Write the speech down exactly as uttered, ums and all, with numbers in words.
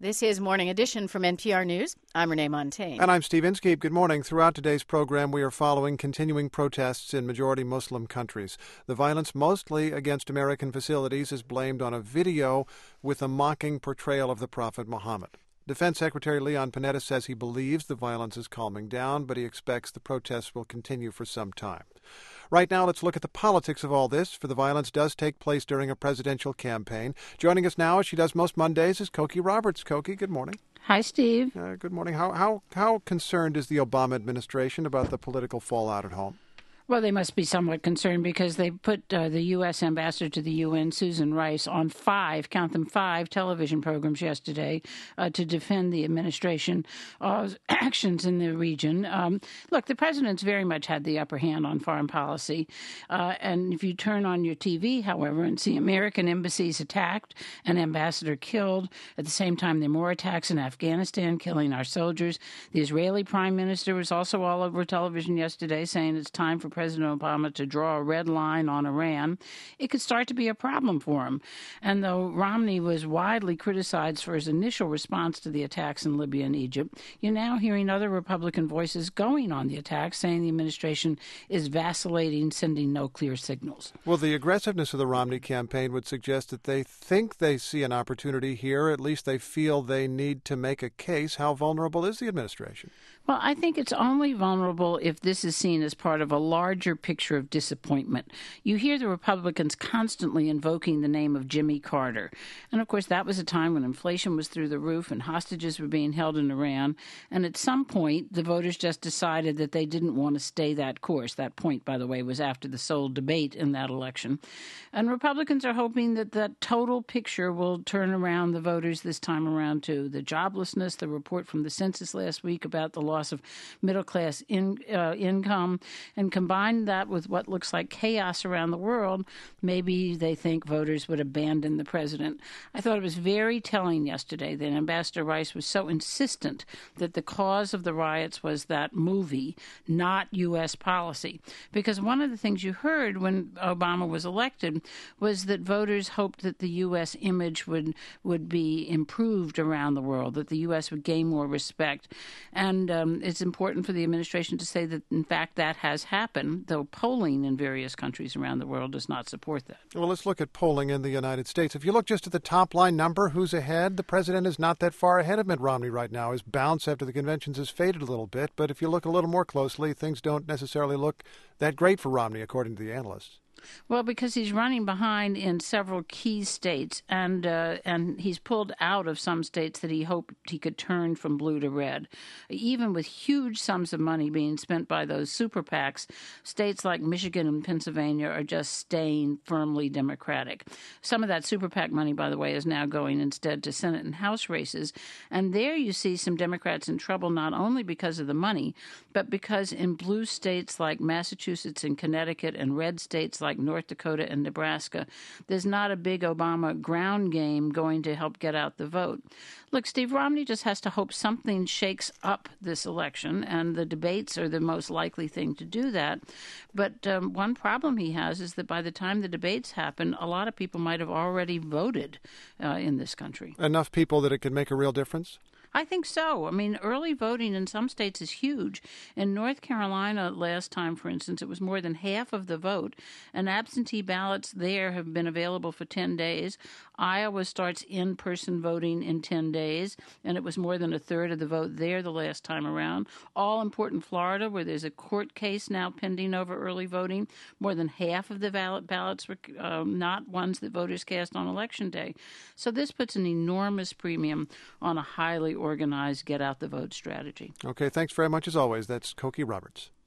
This is Morning Edition from N P R News. I'm Renee Montaigne. And I'm Steve Inskeep. Good morning. Throughout today's program, we are following continuing protests in majority Muslim countries. The violence, mostly against American facilities, is blamed on a video with a mocking portrayal of the Prophet Muhammad. Defense Secretary Leon Panetta says he believes the violence is calming down, but he expects the protests will continue for some time. Right now, let's look at the politics of all this, for the violence does take place during a presidential campaign. Joining us now, as she does most Mondays, is Cokie Roberts. Cokie, good morning. Hi, Steve. Uh, good morning. How, how, how concerned is the Obama administration about the political fallout at home? Well, they must be somewhat concerned because they put uh, the U S ambassador to the U N, Susan Rice, on five, count them five, television programs yesterday uh, to defend the administration's uh, actions in the region. Um, look, the president's very much had the upper hand on foreign policy. Uh, and if you turn on your T V, however, and see American embassies attacked, an ambassador killed, at the same time there are more attacks in Afghanistan, killing our soldiers. The Israeli prime minister was also all over television yesterday saying it's time for President Obama to draw a red line on Iran. It could start to be a problem for him. And though Romney was widely criticized for his initial response to the attacks in Libya and Egypt, you're now hearing other Republican voices going on the attacks, saying the administration is vacillating, sending no clear signals. Well, the aggressiveness of the Romney campaign would suggest that they think they see an opportunity here. At least they feel they need to make a case. How vulnerable is the administration? Well, I think it's only vulnerable if this is seen as part of a larger picture of disappointment. You hear the Republicans constantly invoking the name of Jimmy Carter. And, of course, that was a time when inflation was through the roof and hostages were being held in Iran. And at some point, the voters just decided that they didn't want to stay that course. That point, by the way, was after the sole debate in that election. And Republicans are hoping that that total picture will turn around the voters this time around, too. The joblessness, the report from the census last week about the loss of middle-class in, uh, income, and combine that with what looks like chaos around the world, maybe they think voters would abandon the president. I thought it was very telling yesterday that Ambassador Rice was so insistent that the cause of the riots was that movie, not U S policy. Because one of the things you heard when Obama was elected was that voters hoped that the U S image would, would be improved around the world, that the U S would gain more respect. And um, it's important for the administration to say that, in fact, that has happened, though polling in various countries around the world does not support that. Well, let's look at polling in the United States. If you look just at the top line number, who's ahead? The president is not that far ahead of Mitt Romney right now. His bounce after the conventions has faded a little bit, but if you look a little more closely, things don't necessarily look that great for Romney, according to the analysts. Well, because he's running behind in several key states, and uh, and he's pulled out of some states that he hoped he could turn from blue to red. Even with huge sums of money being spent by those super PACs, states like Michigan and Pennsylvania are just staying firmly Democratic. Some of that super PAC money, by the way, is now going instead to Senate and House races. And there you see some Democrats in trouble, not only because of the money, but because in blue states like Massachusetts and Connecticut and red states like North Dakota and Nebraska, there's not a big Obama ground game going to help get out the vote. Look, Steve, Romney just has to hope something shakes up this election, and the debates are the most likely thing to do that. But um, one problem he has is that by the time the debates happen, a lot of people might have already voted uh, in this country. Enough people that it could make a real difference? I think so. I mean, early voting in some states is huge. In North Carolina last time, for instance, it was more than half of the vote, and absentee ballots there have been available for ten days. Iowa starts in-person voting in ten days, and it was more than a third of the vote there the last time around. All important Florida, where there's a court case now pending over early voting, more than half of the ballot ballots were um, not ones that voters cast on Election Day. So this puts an enormous premium on a highly organized get-out-the-vote strategy. Okay, thanks very much as always. That's Cokie Roberts.